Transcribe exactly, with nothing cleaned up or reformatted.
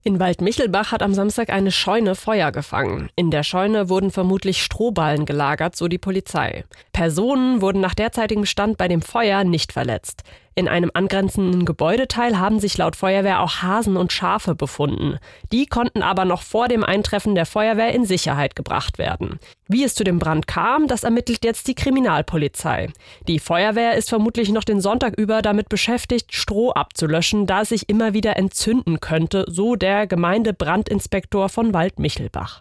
In Waldmichelbach hat am Samstag eine Scheune Feuer gefangen. In der Scheune wurden vermutlich Strohballen gelagert, so die Polizei. Personen wurden nach derzeitigem Stand bei dem Feuer nicht verletzt. In einem angrenzenden Gebäudeteil haben sich laut Feuerwehr auch Hasen und Schafe befunden. Die konnten aber noch vor dem Eintreffen der Feuerwehr in Sicherheit gebracht werden. Wie es zu dem Brand kam, das ermittelt jetzt die Kriminalpolizei. Die Feuerwehr ist vermutlich noch den Sonntag über damit beschäftigt, Stroh abzulöschen, da es sich immer wieder entzünden könnte, so der Gemeindebrandinspektor von Waldmichelbach.